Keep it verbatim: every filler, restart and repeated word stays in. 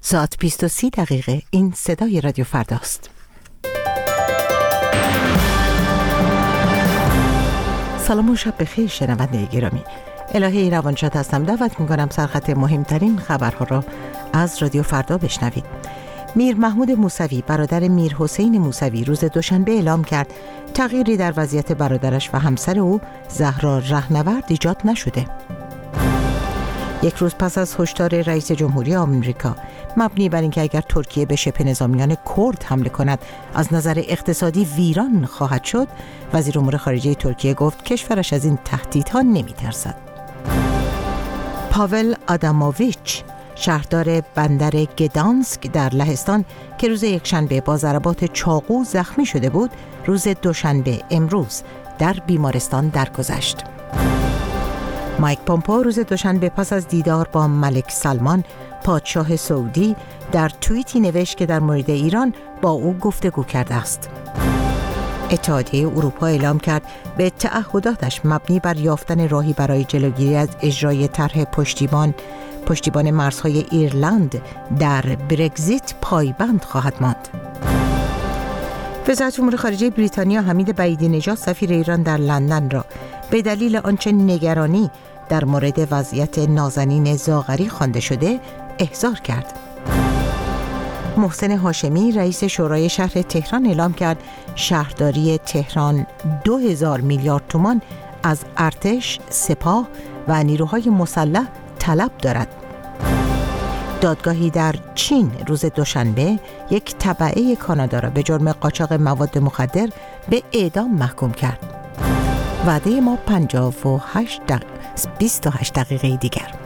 ساعت بیست و سی دقیقه. این صدای رادیو فرداست. سلام و شب بخیر شنونده گرامی. الهه روانشاد هستم. دعوت میکنم سرخط مهمترین خبرها را از رادیو فردا بشنوید. میر محمود موسوی برادر میر حسین موسوی روز دوشنبه اعلام کرد تغییری در وضعیت برادرش و همسر او زهرا رهنورد ایجاد نشده. یک روز پس از هشدار رئیس جمهوری آمریکا مبنی بر اینکه اگر ترکیه به شبه نظامیان کرد حمله کند از نظر اقتصادی ویران خواهد شد، وزیر امور خارجه ترکیه گفت کشورش از این تهدیدها نمی‌ترسد. پاول آداموویچ شهردار بندر گدانسک در لهستان که روز یکشنبه با ضربات چاقو زخمی شده بود، روز دوشنبه امروز در بیمارستان درگذشت. مایک پومپئو روز دوشنبه پس از دیدار با ملک سلمان پادشاه سعودی در توییتی نوشت که در مورد ایران با او گفتگو کرده است. اتحادیه اروپا اعلام کرد به تعهداتش مبنی بر یافتن راهی برای جلوگیری از اجرای طرح پشتیبان پشتیبان مرزهای ایرلند در برگزیت پایبند خواهد ماند. وزارت امور خارجه بریتانیا حمید بعیدی نژاد سفیر ایران در لندن را به دلیل آنچه نگرانی در مورد وضعیت نازنین زاغری خوانده شده احضار کرد. محسن هاشمی رئیس شورای شهر تهران اعلام کرد شهرداری تهران دو هزار میلیارد تومان از ارتش، سپاه و نیروهای مسلح طلب دارد. دادگاهی در چین روز دوشنبه یک تبعه کانادا را به جرم قاچاق مواد مخدر به اعدام محکوم کرد. وعده ما پنجاه و هشت دق... بیست و هشت دقیقه دیگر.